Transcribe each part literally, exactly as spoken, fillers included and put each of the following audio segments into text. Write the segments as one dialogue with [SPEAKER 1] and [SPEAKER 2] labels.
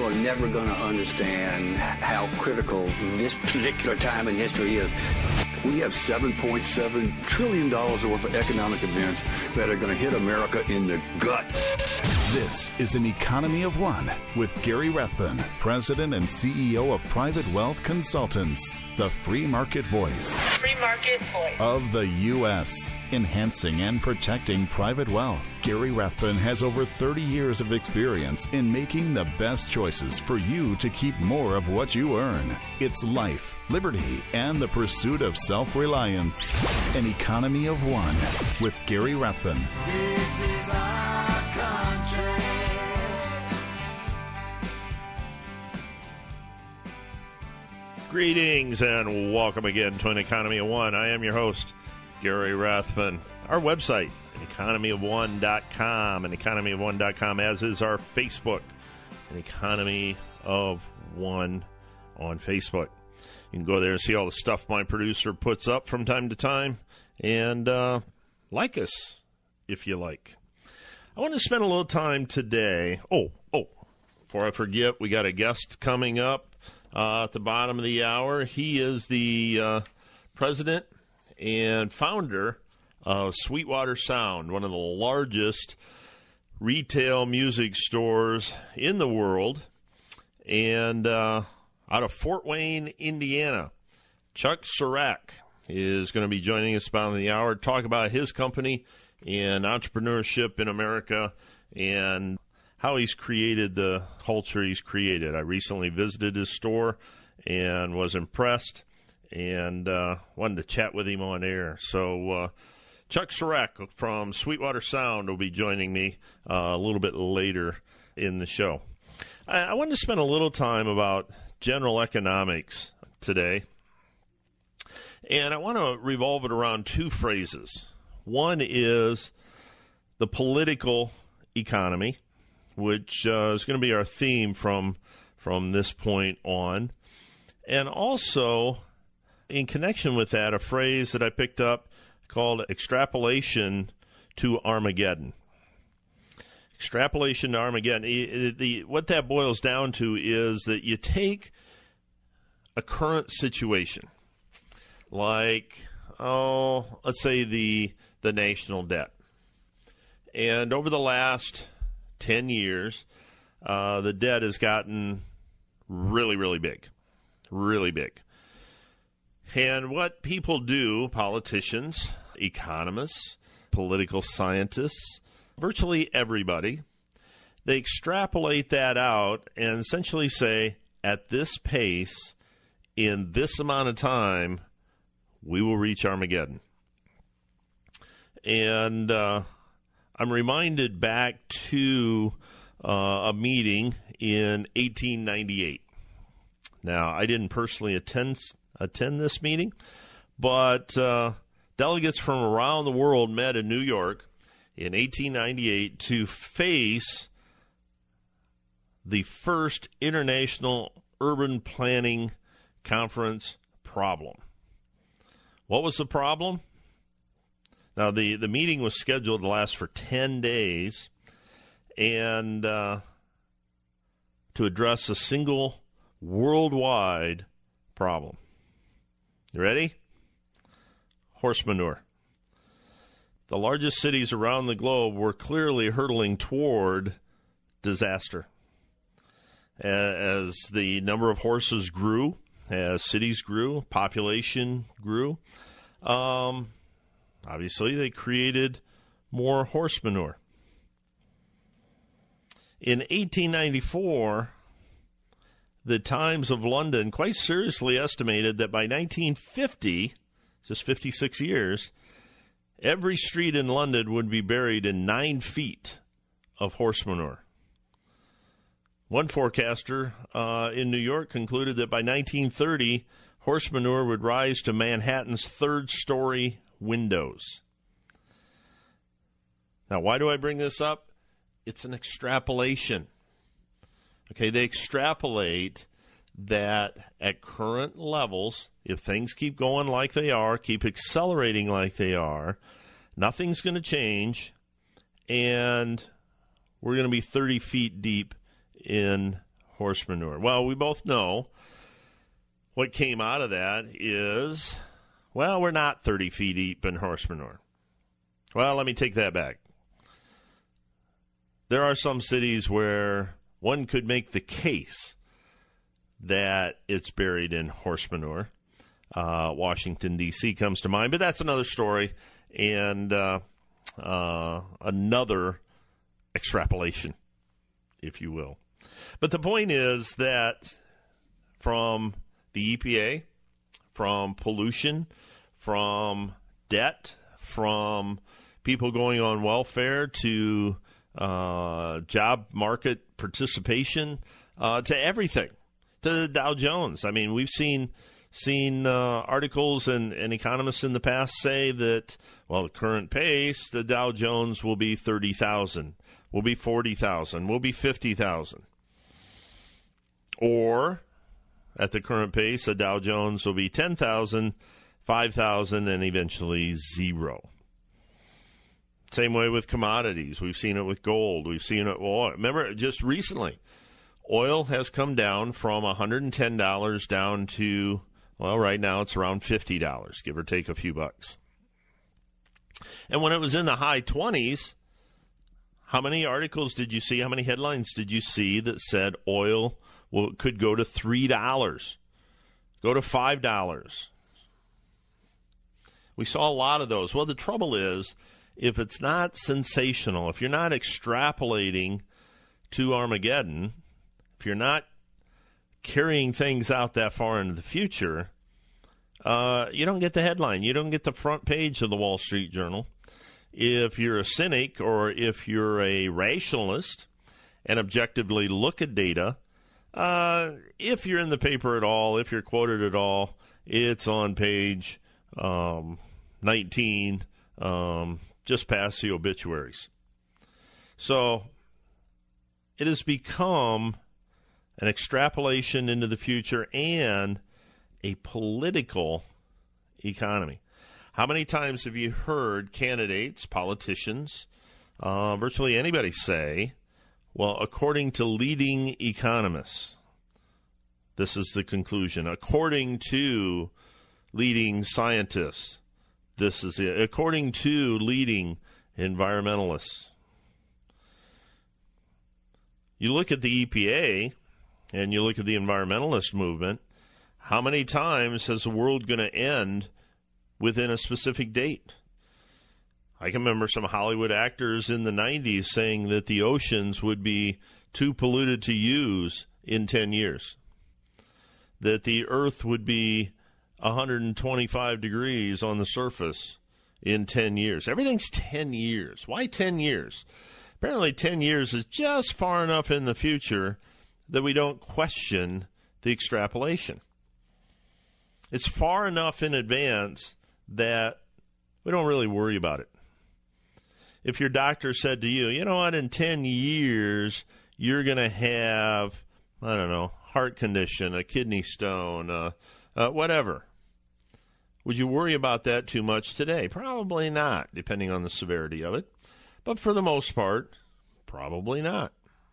[SPEAKER 1] people are never going to understand how critical this particular time in history is. We have seven point seven trillion dollars worth of economic events that are going to hit America in the gut.
[SPEAKER 2] This is An Economy of One with Gary Rathbun, President and C E O of Private Wealth Consultants, the free market voice.
[SPEAKER 3] Free market voice.
[SPEAKER 2] Of the U S, enhancing and protecting private wealth. Gary Rathbun has over thirty years of experience in making the best choices for you to keep more of what you earn. It's life, liberty, and the pursuit of self-reliance. An Economy of One with Gary Rathbun.
[SPEAKER 4] This is our country.
[SPEAKER 5] Greetings and welcome again to An Economy of One. I am your host, Gary Rathbun. Our website, an economy of one dot com, an economy of one dot com, as is our Facebook, An Economy of One on Facebook. You can go there and see all the stuff my producer puts up from time to time, and uh, like us if you like. I want to spend a little time today. Oh, oh, before I forget, we got a guest coming up uh, at the bottom of the hour. He is the uh, president and founder of Sweetwater Sound, one of the largest retail music stores in the world, and uh, out of Fort Wayne, Indiana. Chuck Surack is going to be joining us about in the hour to talk about his company and entrepreneurship in America and how he's created the culture he's created. I recently visited his store and was impressed and uh, wanted to chat with him on air. So uh, Chuck Surack from Sweetwater Sound will be joining me uh, a little bit later in the show. I, I wanted to spend a little time about general economics today, and I want to revolve it around two phrases. One is the political economy, which uh, is going to be our theme from from this point on. And also, in connection with that, a phrase that I picked up called extrapolation to Armageddon. Extrapolation to Armageddon. The, the, what that boils down to is that you take a current situation, like, oh, let's say the the national debt. And over the last ten years, uh, the debt has gotten really, really big, really big. And what people do, politicians, economists, political scientists, virtually everybody, they extrapolate that out and essentially say, at this pace, in this amount of time, we will reach Armageddon. And uh, I'm reminded back to uh, a meeting in eighteen ninety-eight. Now, I didn't personally attend attend this meeting, but uh, delegates from around the world met in New York in eighteen ninety-eight to face the first International Urban Planning Conference problem. What was the problem? Now, the, the meeting was scheduled to last for ten days and uh, to address a single worldwide problem. You ready? Horse manure. The largest cities around the globe were clearly hurtling toward disaster. As the number of horses grew, as cities grew, population grew, um, obviously they created more horse manure. In eighteen ninety-four, the Times of London quite seriously estimated that by nineteen fifty, just fifty-six years, every street in London would be buried in nine feet of horse manure. One forecaster uh, in New York concluded that by nineteen thirty, horse manure would rise to Manhattan's third-story windows. Now, why do I bring this up? It's an extrapolation. Okay, they extrapolate that at current levels, if things keep going like they are, keep accelerating like they are, nothing's going to change, and we're going to be thirty feet deep in horse manure. Well, we both know what came out of that is, well, we're not thirty feet deep in horse manure. Well, let me take that back. There are some cities where one could make the case that it's buried in horse manure. Uh, Washington, D C comes to mind, but that's another story and uh, uh, another extrapolation, if you will. But the point is that from the E P A, from pollution, from debt, from people going on welfare to uh, job market participation, uh, to everything, to the Dow Jones. I mean, we've seen seen uh, articles and, and economists in the past say that, well, the current pace, the Dow Jones will be thirty thousand, will be forty thousand, will be fifty thousand. Or, at the current pace, the Dow Jones will be ten thousand, five thousand, and eventually zero. Same way with commodities. We've seen it with gold. We've seen it with oil. Remember, just recently, oil has come down from one hundred ten dollars down to, well, right now it's around fifty dollars, give or take a few bucks. And when it was in the high twenties, how many articles did you see, how many headlines did you see that said oil will, could go to three dollars, go to five dollars? We saw a lot of those. Well, the trouble is, if it's not sensational, if you're not extrapolating to Armageddon, if you're not carrying things out that far into the future, uh, you don't get the headline. You don't get the front page of the Wall Street Journal. If you're a cynic or if you're a rationalist and objectively look at data, uh, if you're in the paper at all, if you're quoted at all, it's on page um, nineteen, um, just past the obituaries. So it has become an extrapolation into the future and a political economy. How many times have you heard candidates, politicians, uh, virtually anybody say, well, according to leading economists, this is the conclusion. According to leading scientists, this is it. According to leading environmentalists. You look at the E P A and you look at the environmentalist movement, how many times has the world going to end within a specific date? I can remember some Hollywood actors in the nineties saying that the oceans would be too polluted to use in ten years, that the earth would be one hundred twenty-five degrees on the surface in ten years. Everything's ten years. Why ten years? Apparently ten years is just far enough in the future that we don't question the extrapolation. It's far enough in advance that we don't really worry about it. If your doctor said to you, you know what, in ten years, you're going to have, I don't know, heart condition, a kidney stone, uh, uh, whatever. Would you worry about that too much today? Probably not, depending on the severity of it. But for the most part, probably not.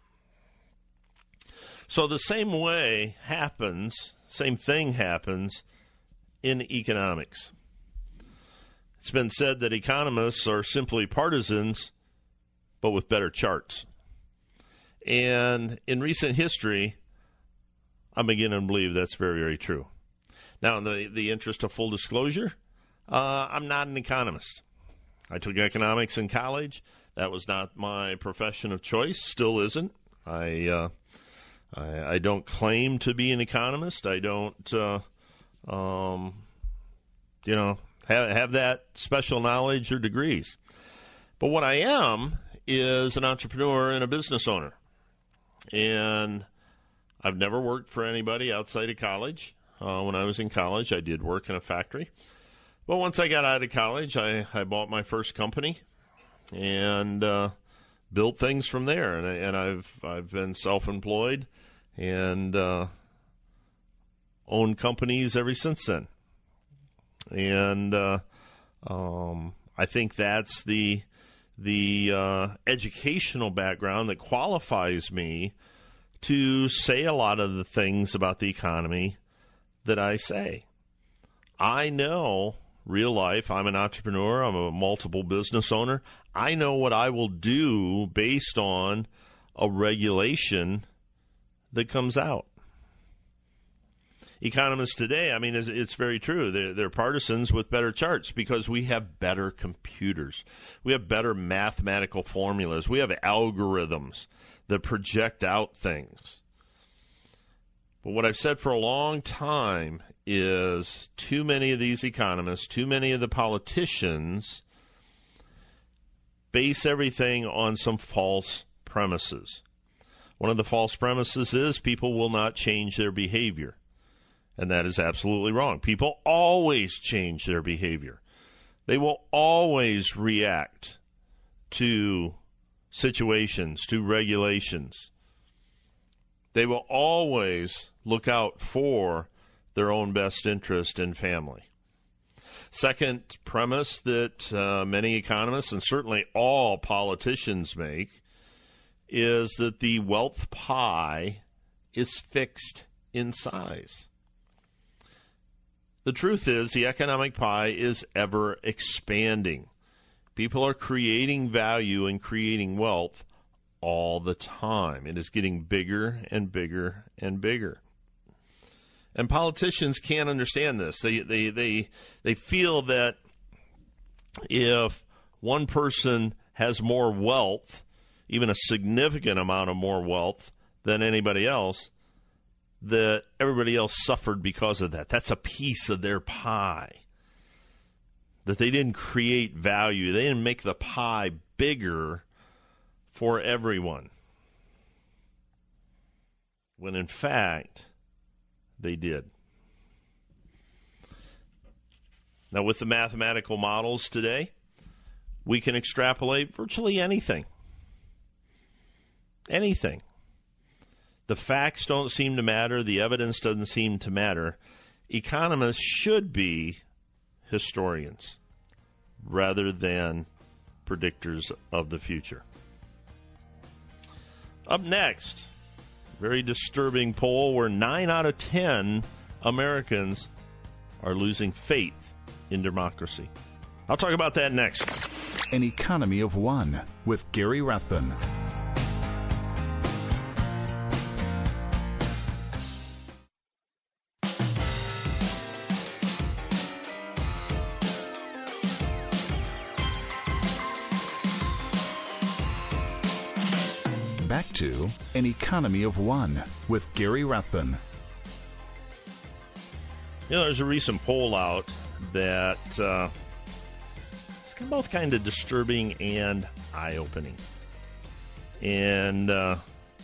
[SPEAKER 5] So the same way happens, same thing happens in economics. It's been said that economists are simply partisans, but with better charts. And in recent history, I'm beginning to believe that's very, very true. Now, in the, the interest of full disclosure, uh, I'm not an economist. I took economics in college. That was not my profession of choice, still isn't. I uh, I, I don't claim to be an economist. I don't, uh, um, you know, have, have that special knowledge or degrees. But what I am is an entrepreneur and a business owner. And I've never worked for anybody outside of college. Uh, when I was in college, I did work in a factory. But once I got out of college, I, I bought my first company and uh, built things from there. And, I, and I've I've been self-employed and uh, owned companies ever since then. And uh, um, I think that's the the uh, educational background that qualifies me to say a lot of the things about the economy that I say. I know real life. I'm an entrepreneur. I'm a multiple business owner. I know what I will do based on a regulation that comes out. Economists today, I mean, it's, it's very true. They're, they're partisans with better charts because we have better computers. We have better mathematical formulas. We have algorithms that project out things. But what I've said for a long time is too many of these economists, too many of the politicians base everything on some false premises. One of the false premises is people will not change their behavior. And that is absolutely wrong. People always change their behavior. They will always react to situations, to regulations. They will always look out for their own best interest and family. Second premise that uh, many economists and certainly all politicians make is that the wealth pie is fixed in size. The truth is the economic pie is ever expanding. People are creating value and creating wealth all the time. It is getting bigger and bigger and bigger. And politicians can't understand this. They they they they feel that if one person has more wealth, even a significant amount of more wealth than anybody else, that everybody else suffered because of that. That's a piece of their pie. That they didn't create value. They didn't make the pie bigger for everyone. When in fact, they did. Now, with the mathematical models today, we can extrapolate virtually anything. Anything. The facts don't seem to matter. The evidence doesn't seem to matter. Economists should be historians rather than predictors of the future. Up next, very disturbing poll where nine out of ten Americans are losing faith in democracy. I'll talk about that next.
[SPEAKER 2] An Economy of One with Gary Rathbun. Back to An Economy of One with Gary Rathbun.
[SPEAKER 5] You know, there's a recent poll out that uh, it's both kind of disturbing and eye-opening. And uh,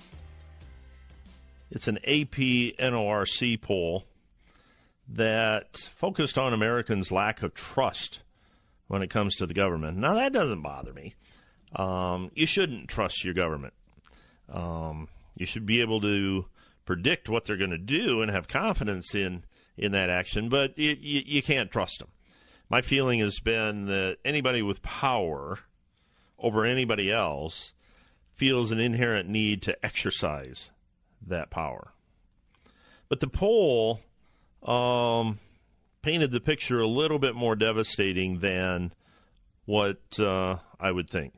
[SPEAKER 5] it's an A P N O R C poll that focused on Americans' lack of trust when it comes to the government. Now, that doesn't bother me. Um, you shouldn't trust your government. Um, you should be able to predict what they're going to do and have confidence in, in that action, but it, you, you can't trust them. My feeling has been that anybody with power over anybody else feels an inherent need to exercise that power. But the poll um, painted the picture a little bit more devastating than what uh, I would think.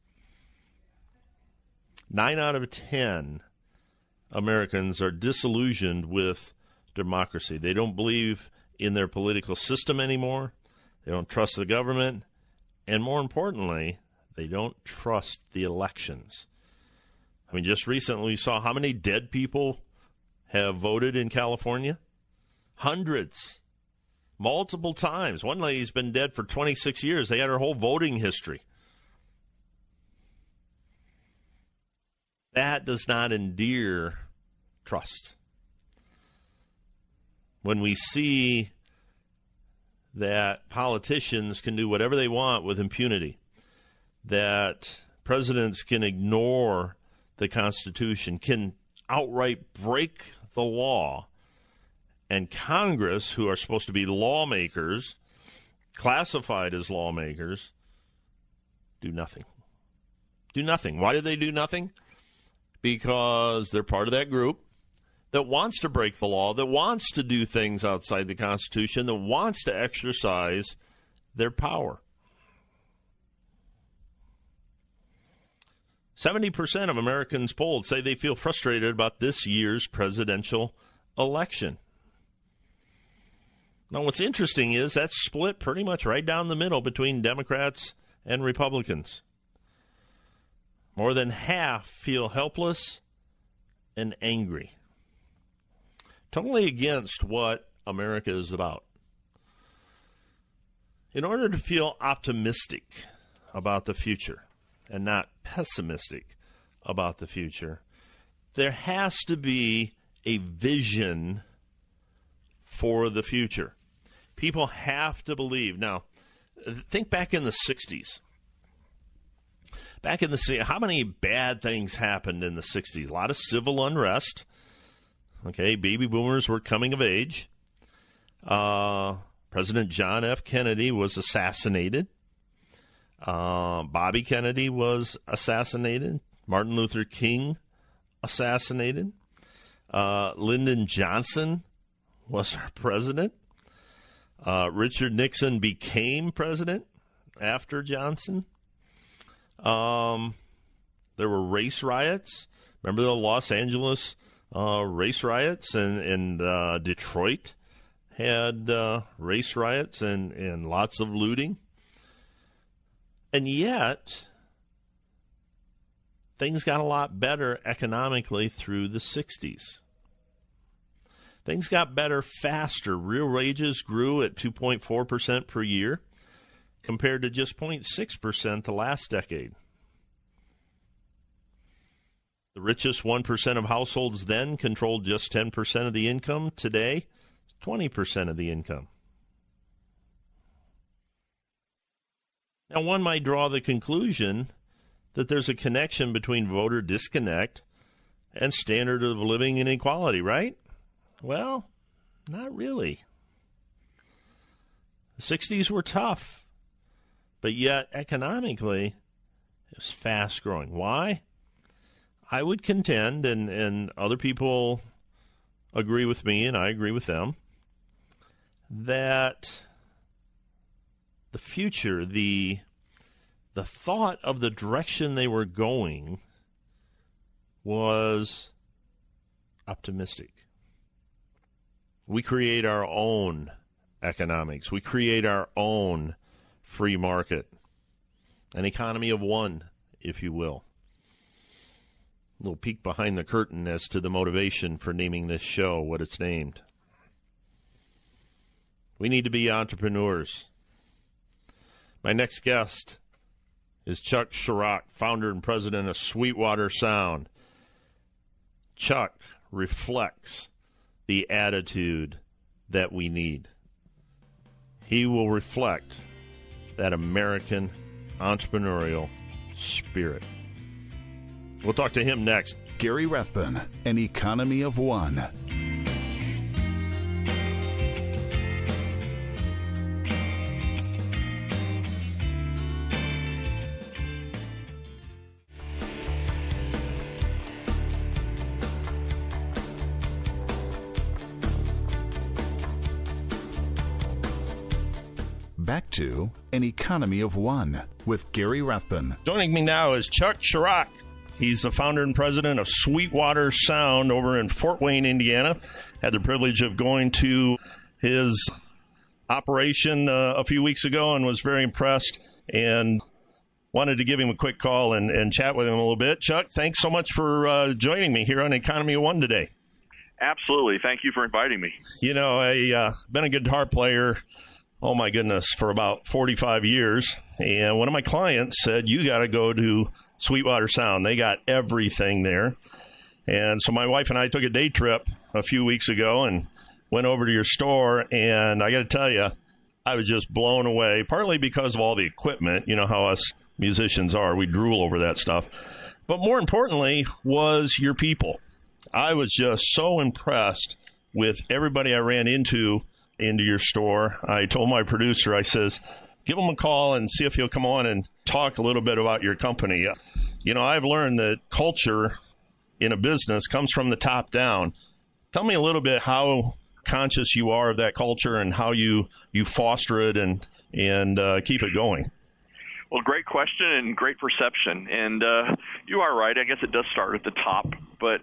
[SPEAKER 5] Nine out of ten Americans are disillusioned with democracy. They don't believe in their political system anymore. They don't trust the government. And more importantly, they don't trust the elections. I mean, just recently we saw how many dead people have voted in California? Hundreds. Multiple times. One lady's been dead for twenty-six years. They had her whole voting history. That does not endear trust. When we see that politicians can do whatever they want with impunity, that presidents can ignore the Constitution, can outright break the law, and Congress, who are supposed to be lawmakers, classified as lawmakers, do nothing. Do nothing. Why do they do nothing? because they're part of that group that wants to break the law, that wants to do things outside the Constitution, that wants to exercise their power. seventy percent of Americans polled say they feel frustrated about this year's presidential election. Now, what's interesting is that's split pretty much right down the middle between Democrats and Republicans. More than half feel helpless and angry. Totally against what America is about. In order to feel optimistic about the future and not pessimistic about the future, there has to be a vision for the future. People have to believe. Now, think back in the sixties. Back in the how many bad things happened in the sixties? A lot of civil unrest. Okay, baby boomers were coming of age. Uh, President John F. Kennedy was assassinated. Uh, Bobby Kennedy was assassinated. Martin Luther King assassinated. Uh, Lyndon Johnson was our president. Uh, Richard Nixon became president after Johnson. Um, there were race riots. Remember the Los Angeles uh, race riots? And, and uh, Detroit had uh, race riots and, and lots of looting. And yet, things got a lot better economically through the sixties. Things got better faster. Real wages grew at two point four percent per year compared to just zero point six percent the last decade. The richest one percent of households then controlled just ten percent of the income. Today, twenty percent of the income. Now, one might draw the conclusion that there's a connection between voter disconnect and standard of living inequality, right? Well, not really. The sixties were tough, but yet economically it was fast growing. Why? I would contend, and, and other people agree with me, and I agree with them, that the future, the the thought of the direction they were going was optimistic. We create our own economics. We create our own free market, an economy of one, if you will. A little peek behind the curtain as to the motivation for naming this show what it's named. We need to be entrepreneurs. My next guest is Chuck Chirac, founder and president of Sweetwater Sound. Chuck reflects the attitude that we need. He will reflect that American entrepreneurial spirit. We'll talk to him next.
[SPEAKER 2] Gary Rathbun, An Economy of One. Back to An Economy of One with Gary Rathbun.
[SPEAKER 5] Joining me now is Chuck Chirac. He's the founder and president of Sweetwater Sound over in Fort Wayne, Indiana. Had the privilege of going to his operation uh, a few weeks ago and was very impressed and wanted to give him a quick call and, and chat with him a little bit. Chuck, thanks so much for uh, joining me here on Economy of One today.
[SPEAKER 3] Absolutely. Thank you for inviting me.
[SPEAKER 5] You know, I've uh, been a guitar player, oh my goodness, for about forty-five years. And one of my clients said, you got to go to Sweetwater Sound. They got everything there. And so my wife and I took a day trip a few weeks ago and went over to your store. And I got to tell you, I was just blown away, partly because of all the equipment. You know how us musicians are. We drool over that stuff. But more importantly was your people. I was just so impressed with everybody I ran into into your store. I told my producer, I says, give him a call and see if he'll come on and talk a little bit about your company. You know, I've learned that culture in a business comes from the top down. Tell me a little bit how conscious you are of that culture and how you, you foster it and, and uh, keep it going.
[SPEAKER 3] Well, great question and great perception. And uh, you are right. I guess it does start at the top. But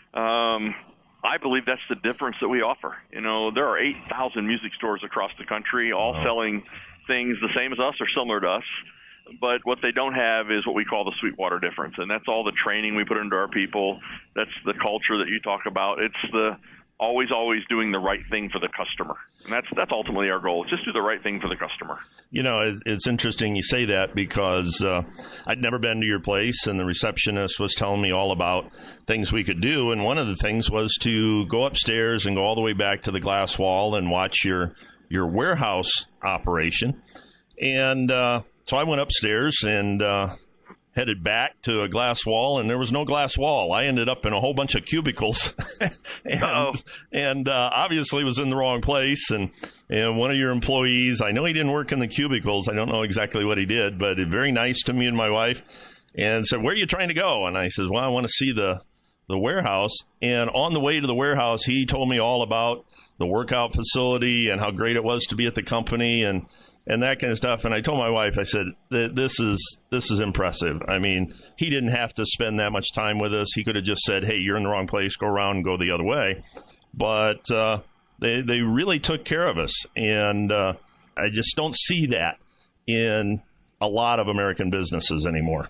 [SPEAKER 3] um, I believe that's the difference that we offer. You know, there are eight thousand music stores across the country, all
[SPEAKER 5] wow.
[SPEAKER 3] selling things the same as us or similar to us. But what they don't have is what we call the Sweetwater difference. And that's all the training we put into our people. That's the culture that you talk about. It's the always, always doing the right thing for the customer. And that's that's ultimately our goal. Just do the right thing for the customer.
[SPEAKER 5] You know, it's, it's interesting you say that because uh, I'd never been to your place, and the receptionist was telling me all about things we could do. And one of the things was to go upstairs and go all the way back to the glass wall and watch your, your warehouse operation. And uh, so I went upstairs and uh, headed back to a glass wall, and there was no glass wall. I ended up in a whole bunch of cubicles and, and uh, obviously was in the wrong place. And, and one of your employees, I know he didn't work in the cubicles. I don't know exactly what he did, but very nice to me and my wife, and said, "Where are you trying to go?" And I said, "Well, I want to see the, the warehouse." And on the way to the warehouse, he told me all about the workout facility and how great it was to be at the company and and that kind of stuff. And I told my wife, I said, this is this is impressive. I mean, he didn't have to spend that much time with us. He could have just said, "Hey, you're in the wrong place. Go around and go the other way." But uh, they they really took care of us. And uh, I just don't see that in a lot of American businesses anymore.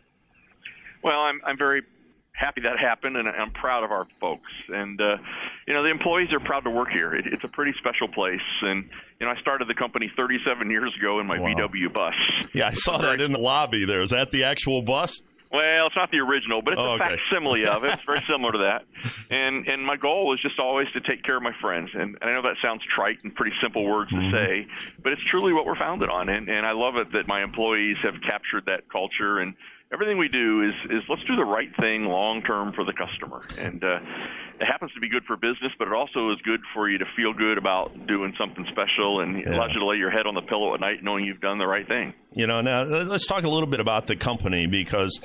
[SPEAKER 3] Well, I'm I'm very happy that happened, and I'm proud of our folks. And, uh, you know, the employees are proud to work here. It, it's a pretty special place. And, you know, I started the company thirty-seven years ago in my wow. V W bus.
[SPEAKER 5] Yeah, I saw that in the lobby there. Is that the actual bus?
[SPEAKER 3] Well, it's not the original, but it's
[SPEAKER 5] oh,
[SPEAKER 3] a
[SPEAKER 5] okay.
[SPEAKER 3] facsimile of it. It's very similar to that. And and my goal is just always to take care of my friends. And, and I know that sounds trite and pretty simple words mm-hmm. to say, but it's truly what we're founded on. And, and I love it that my employees have captured that culture. And everything we do is, is let's do the right thing long-term for the customer. And uh, it happens to be good for business, but it also is good for you to feel good about doing something special, and it yeah. allows you to lay your head on the pillow at night knowing you've done the right thing.
[SPEAKER 5] You know, now let's talk a little bit about the company because,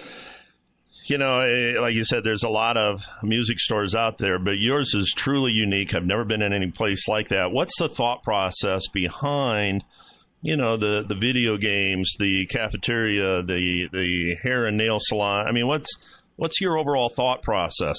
[SPEAKER 5] you know, like you said, there's a lot of music stores out there, but yours is truly unique. I've never been in any place like that. What's the thought process behind you know, the, the video games, the cafeteria, the the hair and nail salon? I mean, what's what's your overall thought process?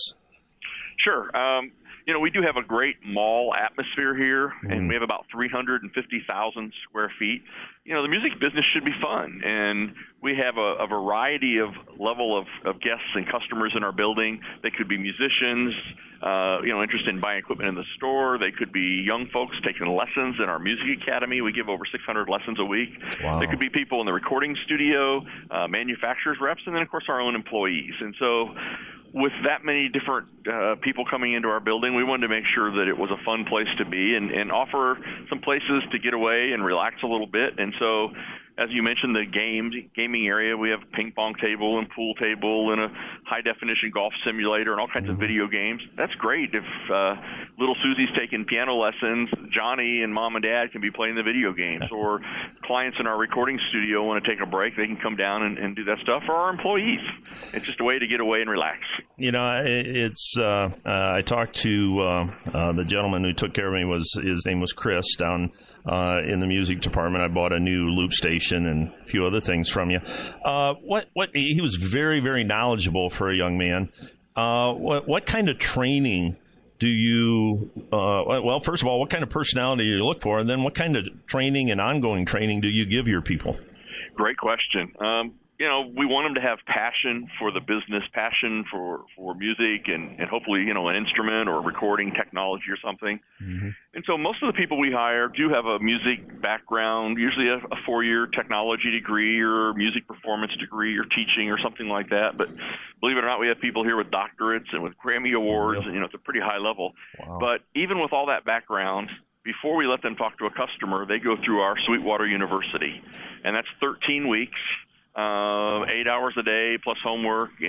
[SPEAKER 3] Sure. Um, you know, we do have a great mall atmosphere here,
[SPEAKER 5] mm.
[SPEAKER 3] and we have about three hundred fifty thousand square feet. You know, the music business should be fun, and we have a, a variety of level of, of guests and customers in our building. They could be musicians, uh, you know, interested in buying equipment in the store. They could be young folks taking lessons in our music academy. We give over six hundred lessons a week.
[SPEAKER 5] Wow.
[SPEAKER 3] There could be people in the recording studio, uh, manufacturers reps, and then, of course, our own employees. And so with that many different uh, people coming into our building, we wanted to make sure that it was a fun place to be and, and offer some places to get away and relax a little bit. And so, as you mentioned, the games, gaming area, we have a ping pong table and pool table and a high-definition golf simulator and all kinds mm-hmm. of video games. That's great. If uh, little Susie's taking piano lessons, Johnny and Mom and Dad can be playing the video games. Or clients in our recording studio want to take a break, they can come down and, and do that stuff. Or our employees. It's just a way to get away and relax.
[SPEAKER 5] You know, it's uh, uh, I talked to uh, uh, the gentleman who took care of me. Was his name was Chris down Uh, in the music department. I bought a new loop station and a few other things from you. Uh, what, what, he was very, very knowledgeable for a young man. Uh, what, what kind of training do you, uh, well, first of all, what kind of personality do you look for? And then what kind of training and ongoing training do you give your people?
[SPEAKER 3] Great question. Um, you know, we want them to have passion for the business, passion for, for music, and, and hopefully, you know, an instrument or recording technology or something. Mm-hmm. And so most of the people we hire do have a music background, usually a, a four-year technology degree or music performance degree or teaching or something like that. But believe it or not, we have people here with doctorates and with Grammy Awards. And, you know, it's a pretty high level.
[SPEAKER 5] Wow.
[SPEAKER 3] But even with all that background, before we let them talk to a customer, they go through our Sweetwater University. And that's thirteen weeks. Uh, eight hours a day plus homework, and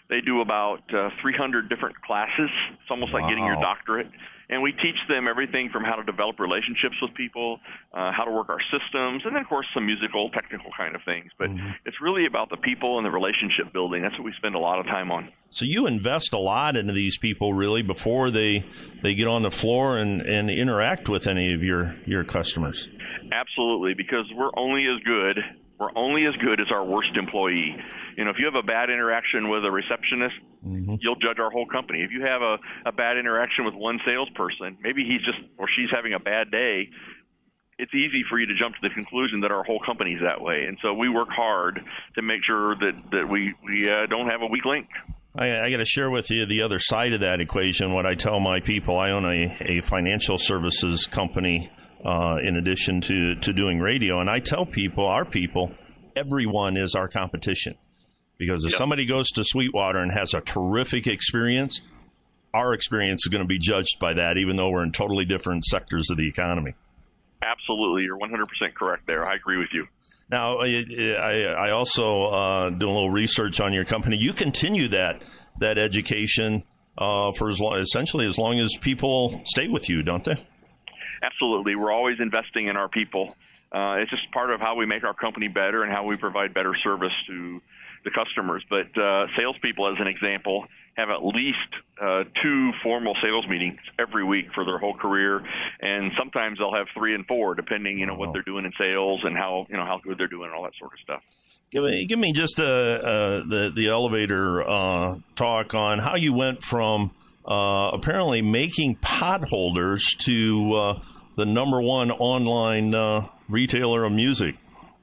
[SPEAKER 3] They do about uh, three hundred different classes. It's almost like
[SPEAKER 5] Wow.
[SPEAKER 3] getting your doctorate. And we teach them everything from how to develop relationships with people, uh, how to work our systems, and then, of course, some musical, technical kind of things. But mm-hmm. it's really about the people and the relationship building. That's what we spend a lot of time on.
[SPEAKER 5] So you invest a lot into these people, really, before they they get on the floor and, and interact with any of your, your customers.
[SPEAKER 3] Absolutely, because we're only as good we're only as good as our worst employee. You know, if you have a bad interaction with a receptionist, mm-hmm. you'll judge our whole company. If you have a, a bad interaction with one salesperson, maybe he's just or she's having a bad day, it's easy for you to jump to the conclusion that our whole company's that way. And so we work hard to make sure that, that we, we uh, don't have a weak link.
[SPEAKER 5] I, I got to share with you the other side of that equation. What I tell my people, I own a, a financial services company uh, in addition to, to doing radio. And I tell people, our people, everyone is our competition. Because if yep. somebody goes to Sweetwater and has a terrific experience, our experience is going to be judged by that, even though we're in totally different sectors of the economy.
[SPEAKER 3] Absolutely. You're one hundred percent correct there. I agree with you.
[SPEAKER 5] Now, I, I also uh, do a little research on your company. You continue that that education uh, for as long, essentially as long as people stay with you, don't they?
[SPEAKER 3] Absolutely. We're always investing in our people. Uh, it's just part of how we make our company better and how we provide better service to the customers. But uh, salespeople, as an example, have at least uh, two formal sales meetings every week for their whole career, and sometimes they'll have three and four, depending, you know, what they're doing in sales and how, you know, how good they're doing and all that sort of stuff.
[SPEAKER 5] Give me, give me just uh, uh, the the elevator uh, talk on how you went from uh, apparently making potholders to uh, the number one online uh, retailer of music.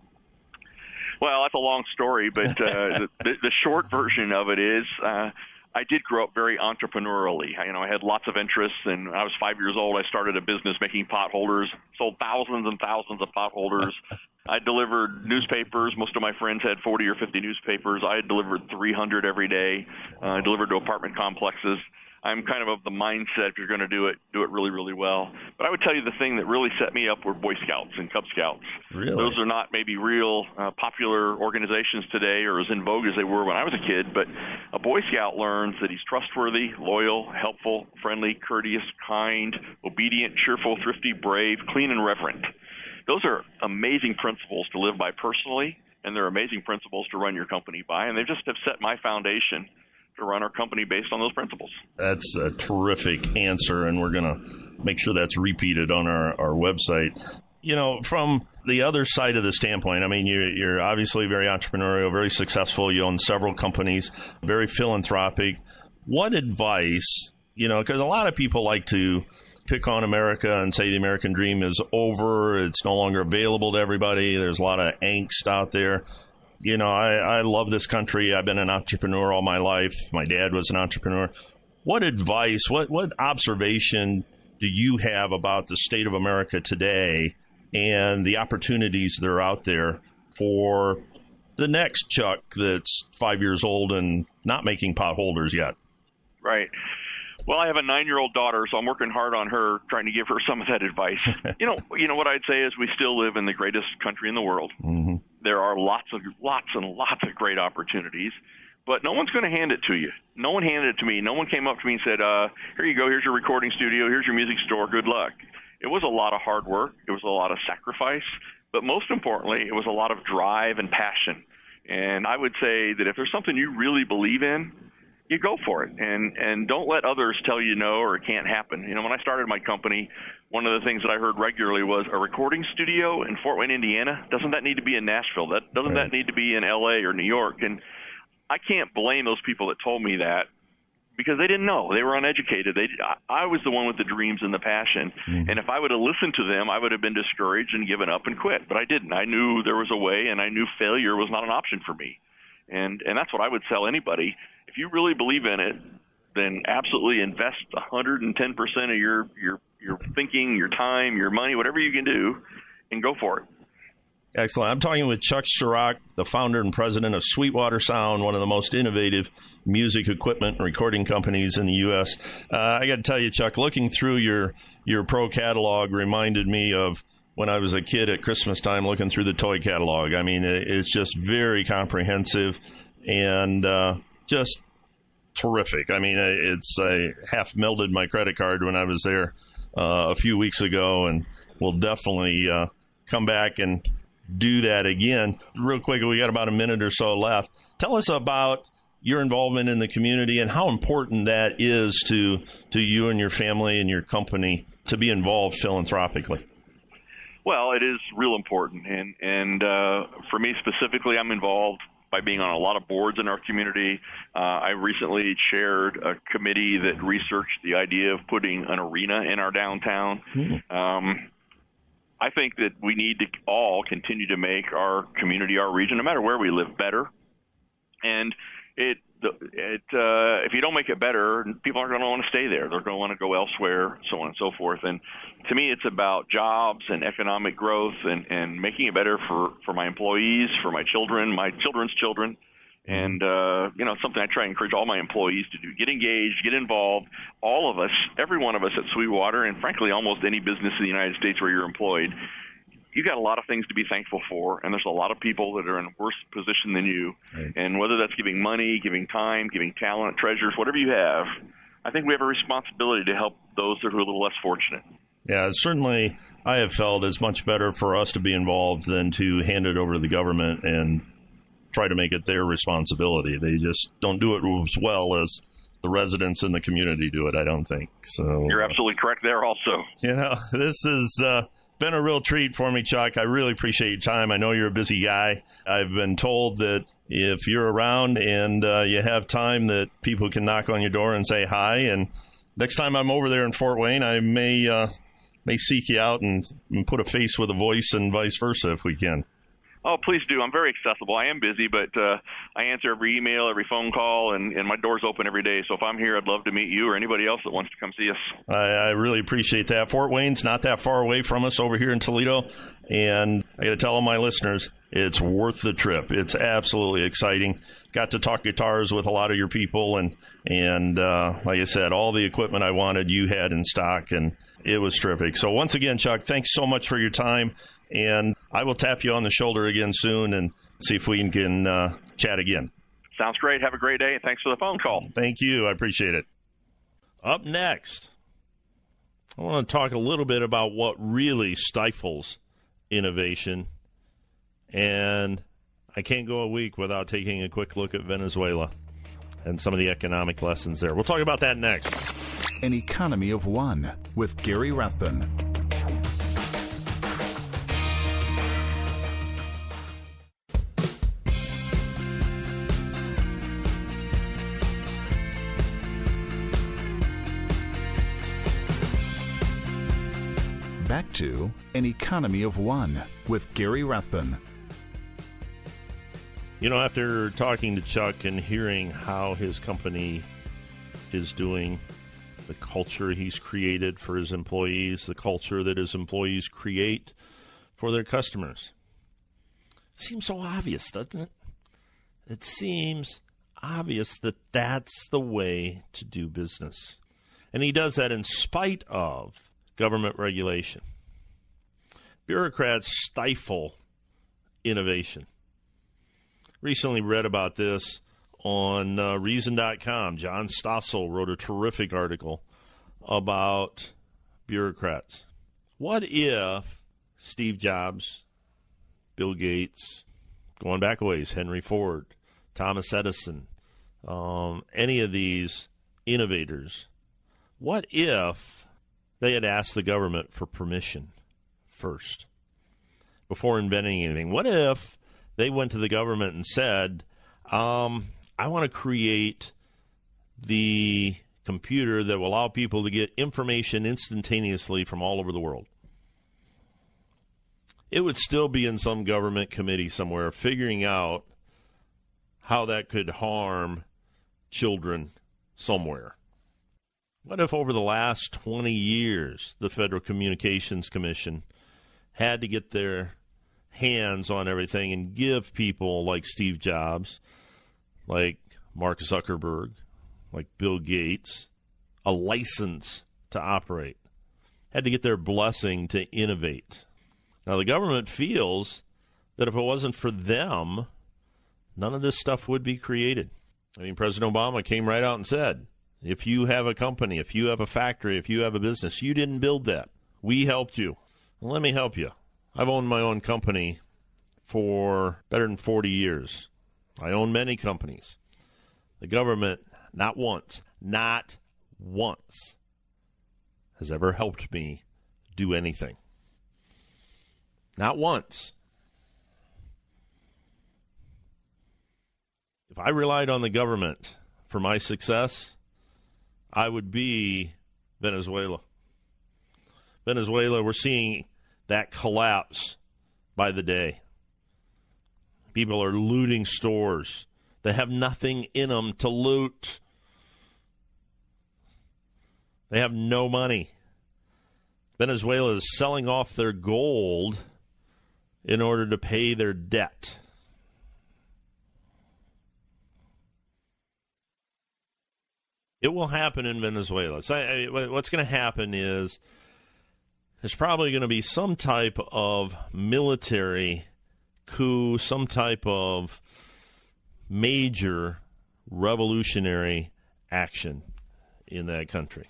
[SPEAKER 3] Well, that's a long story, but uh, the, the short version of it is uh, I did grow up very entrepreneurially. I, you know, I had lots of interests, and when I was five years old, I started a business making potholders, sold thousands and thousands of potholders. I delivered newspapers. Most of my friends had forty or fifty newspapers. I had delivered three hundred every day. Uh, I delivered to apartment complexes. I'm kind of of the mindset, if you're going to do it, do it really, really well. But I would tell you the thing that really set me up were Boy Scouts and Cub Scouts.
[SPEAKER 5] Really?
[SPEAKER 3] Those are not maybe real uh, popular organizations today or as in vogue as they were when I was a kid, but a Boy Scout learns that he's trustworthy, loyal, helpful, friendly, courteous, kind, obedient, cheerful, thrifty, brave, clean, and reverent. Those are amazing principles to live by personally, and they're amazing principles to run your company by, and they just have set my foundation to run our company based on those principles.
[SPEAKER 5] That's a terrific answer, and we're going to make sure that's repeated on our, our website. You know, from the other side of the standpoint, I mean, you're, you're obviously very entrepreneurial, very successful. You own several companies, very philanthropic. What advice, you know, because a lot of people like to pick on America and say the American dream is over, it's no longer available to everybody. There's a lot of angst out there. You know, I, I love this country. I've been an entrepreneur all my life. My dad was an entrepreneur. What advice, what, what observation do you have about the state of America today and the opportunities that are out there for the next Chuck that's five years old and not making potholders yet?
[SPEAKER 3] Right. Well, I have a nine-year-old daughter, so I'm working hard on her, trying to give her some of that advice. you know, you know what I'd say is we still live in the greatest country in the world. Mm-hmm. There are lots of lots and lots of great opportunities, but no one's going to hand it to you. No one handed it to me. No one came up to me and said, uh, here you go, here's your recording studio, here's your music store, good luck. It was a lot of hard work. It was a lot of sacrifice. But most importantly, it was a lot of drive and passion. And I would say that if there's something you really believe in, you go for it, and and don't let others tell you no or it can't happen. You know, when I started my company, one of the things that I heard regularly was a recording studio in Fort Wayne, Indiana. Doesn't that need to be in Nashville? That doesn't right. that need to be in L A or New York? And I can't blame those people that told me that because they didn't know. They were uneducated. They I was the one with the dreams and the passion. Mm-hmm. And if I would have listened to them, I would have been discouraged and given up and quit. But I didn't. I knew there was a way, and I knew failure was not an option for me. And and that's what I would tell anybody. If you really believe in it, then absolutely invest one hundred ten percent of your, your, your thinking, your time, your money, whatever you can do, and go for it.
[SPEAKER 5] Excellent. I'm talking with Chuck Schirach, the founder and president of Sweetwater Sound, one of the most innovative music equipment and recording companies in the U S. Uh, I got to tell you, Chuck, looking through your, your pro catalog reminded me of when I was a kid at Christmas time looking through the toy catalog. I mean, it's just very comprehensive and uh, just terrific. I mean, it's I half melted my credit card when I was there uh, a few weeks ago, and we'll definitely uh, come back and do that again. Real quick, we got about a minute or so left. Tell us about your involvement in the community and how important that is to to you and your family and your company to be involved philanthropically.
[SPEAKER 3] Well, it is real important, and and uh, for me specifically, I'm involved by being on a lot of boards in our community. Uh, I recently chaired a committee that researched the idea of putting an arena in our downtown. Mm-hmm. Um, I think that we need to all continue to make our community, our region, no matter where we live, better. And it, it, uh, if you don't make it better, people aren't going to want to stay there. They're going to want to go elsewhere, so on and so forth. And to me, it's about jobs and economic growth and, and making it better for, for my employees, for my children, my children's children. And, uh, you know, something I try to encourage all my employees to do. Get engaged, get involved. All of us, every one of us at Sweetwater, and frankly, almost any business in the United States where you're employed, you got a lot of things to be thankful for, and there's a lot of people that are in a worse position than you. Right. And whether that's giving money, giving time, giving talent, treasures, whatever you have, I think we have a responsibility to help those that are a little less fortunate.
[SPEAKER 5] Yeah, certainly I have felt it's much better for us to be involved than to hand it over to the government and try to make it their responsibility. They just don't do it as well as the residents in the community do it, I don't think. So
[SPEAKER 3] you're absolutely correct there also.
[SPEAKER 5] You know, this has uh, been a real treat for me, Chuck. I really appreciate your time. I know you're a busy guy. I've been told that if you're around and uh, you have time, that people can knock on your door and say hi. And next time I'm over there in Fort Wayne, I may uh, may seek you out and, and put a face with a voice and vice versa if we can.
[SPEAKER 3] Oh, please do. I'm very accessible. I am busy, but uh, I answer every email, every phone call, and, and my door's open every day. So if I'm here, I'd love to meet you or anybody else that wants to come see us.
[SPEAKER 5] I, I really appreciate that. Fort Wayne's not that far away from us over here in Toledo, and I got to tell all my listeners, it's worth the trip. It's absolutely exciting. Got to talk guitars with a lot of your people, and, and uh, like I said, all the equipment I wanted you had in stock, and it was terrific. So once again, Chuck, thanks so much for your time. And I will tap you on the shoulder again soon and see if we can uh, chat again.
[SPEAKER 3] Sounds great. Have a great day. Thanks for the phone call.
[SPEAKER 5] Thank you. I appreciate it. Up next, I want to talk a little bit about what really stifles innovation. And I can't go a week without taking a quick look at Venezuela and some of the economic lessons there. We'll talk about that next.
[SPEAKER 2] An Economy of One with Gary Rathbun. Back to An Economy of One with Gary Rathbun.
[SPEAKER 5] You know, after talking to Chuck and hearing how his company is doing, the culture he's created for his employees, the culture that his employees create for their customers, it seems so obvious, doesn't it? It seems obvious that that's the way to do business. And he does that in spite of government regulation. Bureaucrats stifle innovation. Recently read about this on uh, Reason dot com. John Stossel wrote a terrific article about bureaucrats. What if Steve Jobs, Bill Gates, going back a ways, Henry Ford, Thomas Edison, um, any of these innovators, what if they had asked the government for permission first before inventing anything? What if they went to the government and said, um, I want to create the computer that will allow people to get information instantaneously from all over the world? It would still be in some government committee somewhere figuring out how that could harm children somewhere. What if over the last twenty years, the Federal Communications Commission had to get their hands on everything and give people like Steve Jobs, like Mark Zuckerberg, like Bill Gates, a license to operate, had to get their blessing to innovate? Now, the government feels that if it wasn't for them, none of this stuff would be created. I mean, President Obama came right out and said, if you have a company, if you have a factory, if you have a business, you didn't build that. We helped you. Well, let me help you. I've owned my own company for better than forty years. I own many companies. The government, not once, not once, has ever helped me do anything. Not once. If I relied on the government for my success, I would be Venezuela. Venezuela, we're seeing that collapse by the day. People are looting stores. They have nothing in them to loot. They have no money. Venezuela is selling off their gold in order to pay their debt. It will happen in Venezuela. So I, I, what's going to happen is there's probably going to be some type of military coup, some type of major revolutionary action in that country.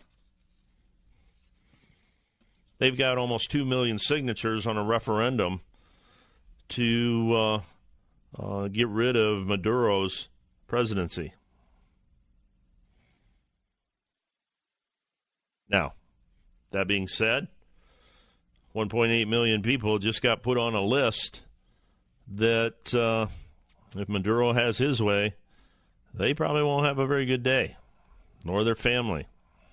[SPEAKER 5] They've got almost two million signatures on a referendum to uh, uh, get rid of Maduro's presidency. Now, that being said, one point eight million people just got put on a list that uh, if Maduro has his way, they probably won't have a very good day, nor their family.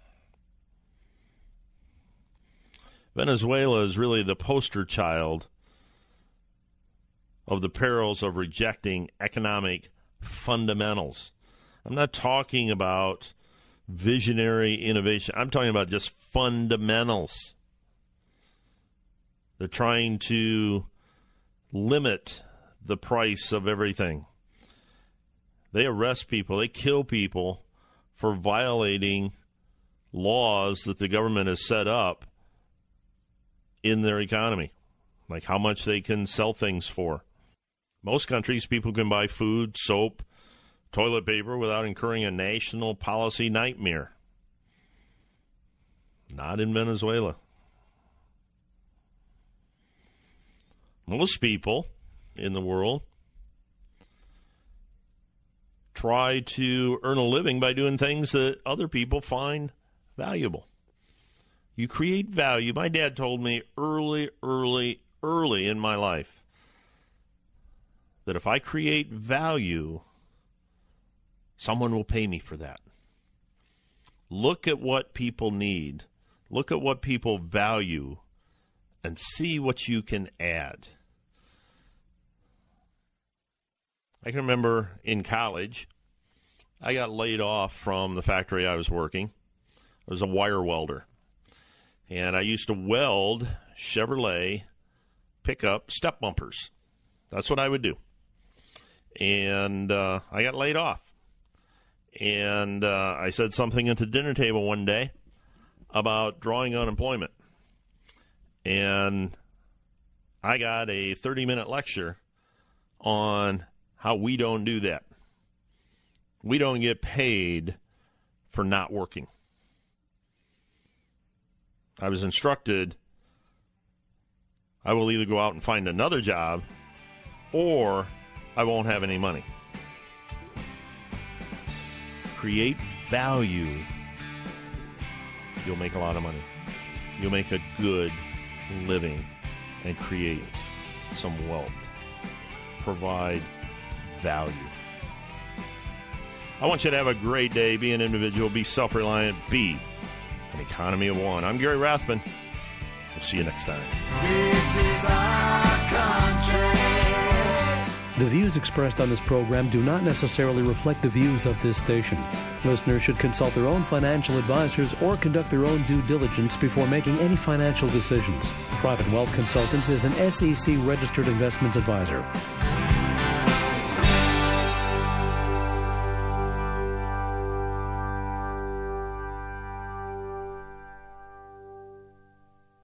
[SPEAKER 5] Venezuela is really the poster child of the perils of rejecting economic fundamentals. I'm not talking about visionary innovation. I'm talking about just fundamentals. They're trying to limit the price of everything. They arrest people. They kill people for violating laws that the government has set up in their economy, like how much they can sell things for. Most countries, people can buy food, soap, toilet paper without incurring a national policy nightmare. Not in Venezuela. Most people in the world try to earn a living by doing things that other people find valuable. You create value. My dad told me early, early, early in my life that if I create value, someone will pay me for that. Look at what people need. Look at what people value and see what you can add. I can remember in college, I got laid off from the factory I was working. I was a wire welder. And I used to weld Chevrolet pickup step bumpers. That's what I would do. And uh, I got laid off. And uh, I said something at the dinner table one day about drawing unemployment. And I got a thirty-minute lecture on how we don't do that. We don't get paid for not working. I was instructed I will either go out and find another job or I won't have any money. Create value. You'll make a lot of money. You'll make a good living and create some wealth. Provide value. I want you to have a great day. Be an individual. Be self-reliant. Be an economy of one. I'm Gary Rathbun. We'll see you next time.
[SPEAKER 4] This is our country.
[SPEAKER 6] The views expressed on this program do not necessarily reflect the views of this station. Listeners should consult their own financial advisors or conduct their own due diligence before making any financial decisions. Private Wealth Consultants is an S E C registered investment advisor.